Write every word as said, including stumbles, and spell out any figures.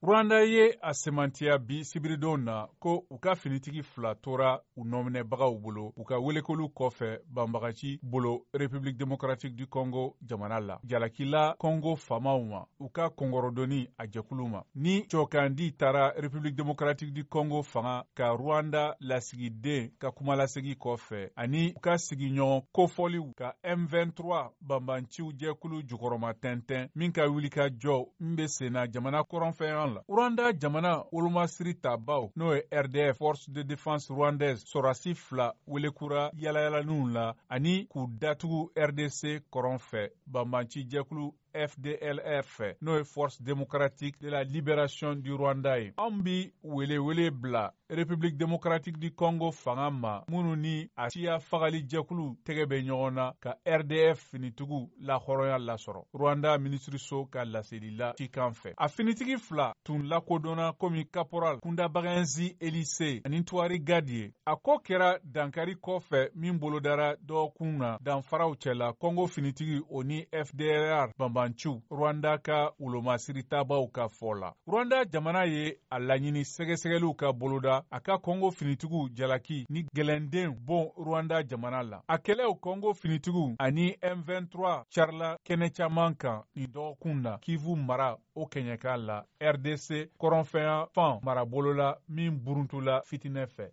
Rwanda ye a semantiya bi sibiridon na ko u ka finitigi fila tora u nɔminɛbagaw bolo u ka welekolu kɔfɛ banbagaci bolo République démocratique du Congo jamana la jalakila Congo faamaw ma u ka kɔngɔrɔdoni a jɛkulu ma ni cɔkandi taara République démocratique du Congo fanga ka Rwanda lasigiden ka kumalasegi kɔfɛ ani u ka sigiɲɔgɔn kofɔliw ka M vingt-trois banbanciw jɛkulu jukɔrɔma tɛntɛn min ka wulikajɔ min be senna jamana kɔrɔnfɛyan la. Rwanda jamana wolomasiri tabaw n'o ye R D F Force de Défense Rwandaise sɔrasi fila welekura yalayalaninw la ani k'u datugu R D C kɔrɔn fɛ banbanci jɛkulu F D L R fɛ n'o ye Force démocratique de la libération du Rwanda ye. Anw bi welewele bila République démocratique du Congo fanga ma minnu ni a siya fagali jɛkulu tɛgɛ bɛ ɲɔgɔn na ka R D F finitigiw la hɔrɔnya lasɔrɔ Rwanda minisiriso ka laselila cikan fɛ. A finitigi fila tun lakodɔnna komi caporal Kundabagɛnzi Elise ani Tuari Gadi ye. A ko kɛra dankari kɔfɛ min bolodara dɔgɔkun na danfaraw cɛla Congo finitigi o ni F D L R banban Rwanda ka wolomasiri tabaw ka fɔ la. Rwanda jamana ye a laɲini sɛgɛsɛgɛliw ka boloda a ka Congo finitigiw jalaki ni gɛlɛnden bon Rwanda jamana la. A kɛlɛw Congo finitigiw ani M vingt-trois carila kɛnɛ caman kan ni dɔgɔkun na Kivu mara o kɛɲɛka la R D C kɔrɔnfɛyan fan marabolo la min buruntula fitinɛ fɛ.